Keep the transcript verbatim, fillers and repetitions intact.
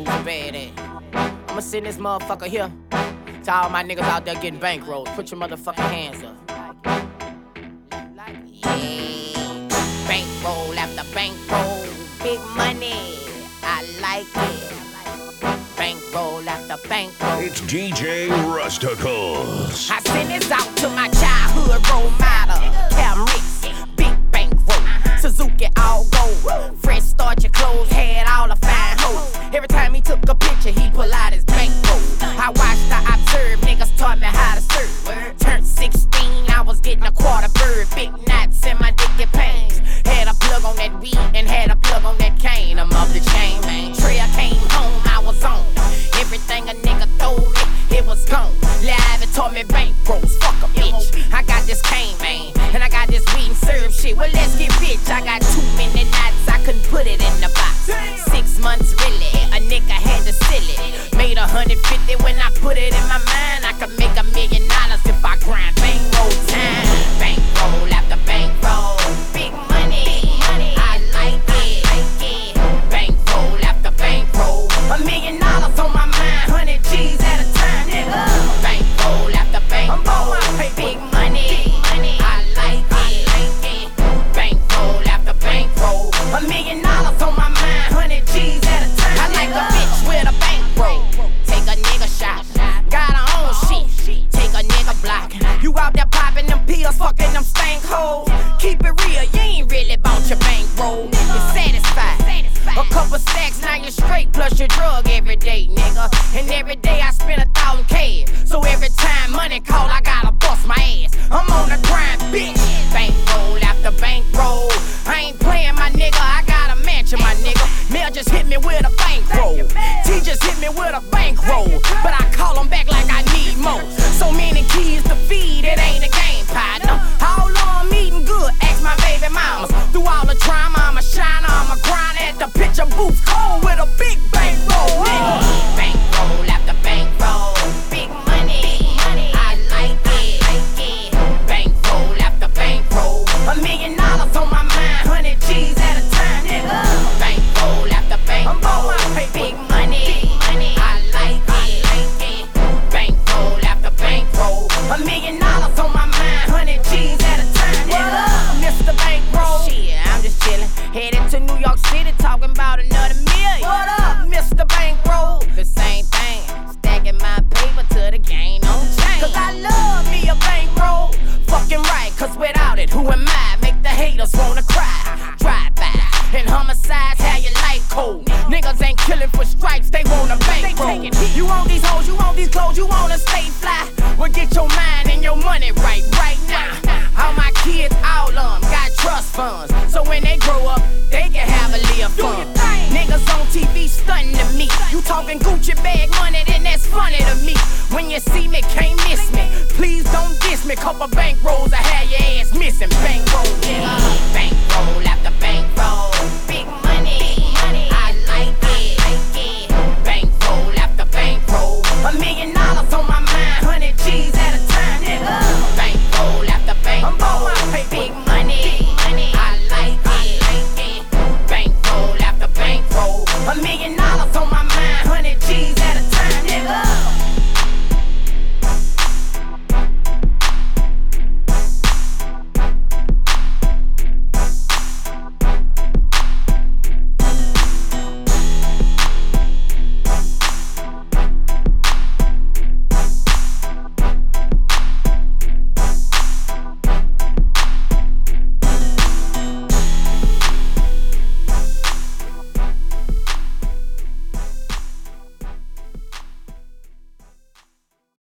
Who's bad at? I'ma send this motherfucker here to all my niggas out there getting bankrolls. Put your motherfucking hands up. Yeah, bankroll after bankroll, big money, I like it. Bankroll after bankroll. It's D J Rusticles. I send this out to my childhood role model, Camrix, big bankroll, Suzuki all gold, fresh start your clothes, had all the fine hoes. Every time he took a picture, he pull out his bankroll. I watched, I observed, niggas taught me how to serve. Turned sixteen, I was getting a quarter bird, big knots in my dicky pains. Had a plug on that weed and had a plug on that cane. I'm off the chain, man. Trail came home, I was on. Everything a nigga told me, it was gone. Live and taught me bankrolls, fuck a bitch. I got this cane, man, and I got this weed and serve shit. Well, let's get bitch. I got too many knots, I couldn't put it in the box. Six months really, a nigga had to sell it. Made a hundred fifty when I put it in my mind. I could make a million dollars if I grind bankroll time. Bankroll after bankroll, big money, I like it. Bankroll after bankroll, a million dollars on my mind, hundred G's at a time, nigga. Bankroll after bankroll, big money, I like it. Bankroll after bankroll, a million dollars on my mind, hundred G's at a time. I like a bitch with a bankroll. Take a nigga shot, got her own shit. Take a nigga block. You out there popping them pills, fucking them stank hoes. Keep it real, you ain't really bought your bankroll. You're satisfied. A couple stacks, now you're straight, plus your drug every day, nigga. And every day I spend a thousand K. So every time money call, I gotta bust my ass. I'm on the grind, bitch. Bankroll after bankroll. I ain't playing, my nigga. I got a mansion, my nigga. Mel just hit me with a bankroll. T just hit me with a bankroll. But I call him back like I need more. So many kids to feed, it ain't a game, partner. How long I'm eating good? Ask my baby mamas. Through all the drama, I'm a shiner, I'm a grinder at the picture booth, cold with a big bankroll, nigga. Bankroll after bankroll, big money, I like it. Bankroll after bankroll, a million dollars on my mind, hundred G's at a time, nigga. Bankroll after bankroll, big money, I like it. Bankroll after bankroll, a million dollars on my mind, hundred G's at a time, nigga. Mister Bankroll, shit, I'm just chillin', headed to New York City, talking about another million. What up, Mister Bankroll? The same thing, stacking my paper till the game don't change. Cause I love me a bankroll, fucking right, cause without it, who am I? Make the haters wanna cry. Drive by, and homicides, how you like cold. Niggas ain't killing for stripes, they want a bankroll. You want these hoes, you want these clothes, you wanna stay fly. Well, get your mind and your money right, right now. All my kids, all of them, got trust funds. So when they grow up, they can have a little fun. Niggas on T V stunting to me. You talking Gucci bag money, then that's funny to me. When you see me, can't miss me. Please don't diss me, couple bankrolls I